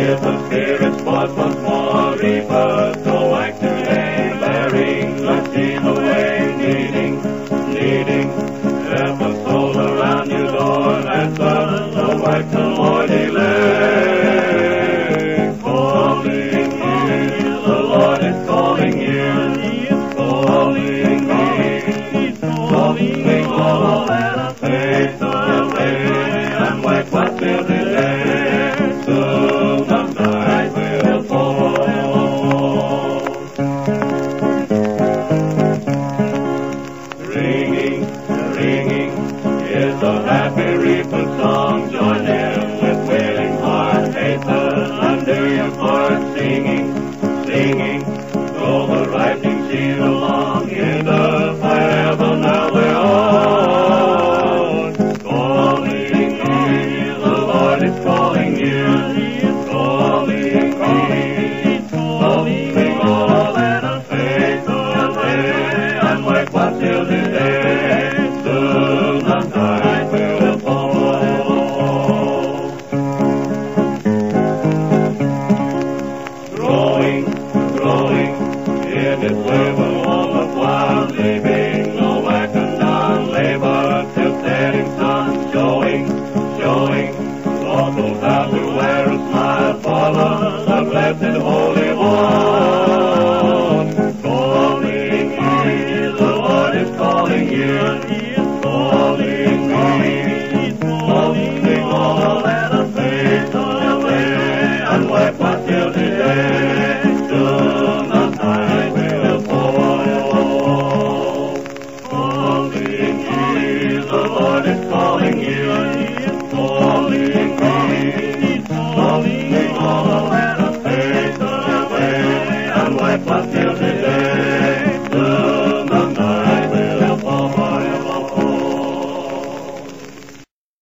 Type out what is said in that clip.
If the spirits was once more reapers, go back today, bearing mercy the way, needing, help a soul around your door, that's go back to Lord elect. Calling you, the Lord is calling you, calling me, all that I face away, and wake up till the day, soon the night will fall. Ringing is a happy reaper song, join them with willing heart, hasten under your part, singing, throw the rising sheet along, in the forever now we're on. Calling you, the Lord is calling you, calling, all that are faith away, and wake up till the day, soon the night will fall. Growing, in His labor all the while, leaving no wagon down, labor till setting sun, showing, all those out to wear a smile, follow the blessed